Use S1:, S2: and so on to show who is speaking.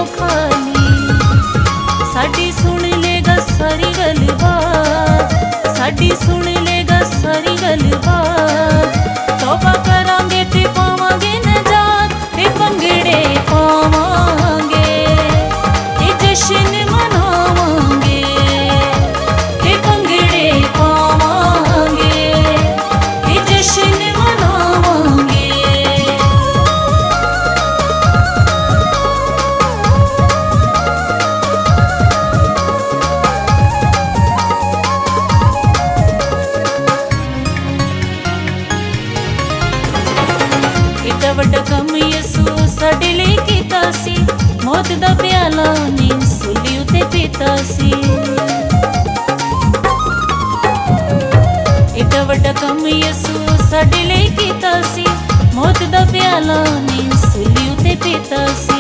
S1: तो खाली। साडी सुन लेगा सारी गलबात, साडी सुन लेगा सारी गलबात। तौबा करांगे ते पावांगे नजात, ते भंगड़े पावांगे, ते जश्न मनावांगे, ते भंगड़े पावांगे, ते जश्न मनावांगे। एडा वड्डा कम यसू साडे लई कीता सी, मौत दा प्याला नी सूली उते पीता सी। एडा वड्डा कम यसू साडे लई कीता सी, मौत दा प्याला नी सूली उते पीता सी।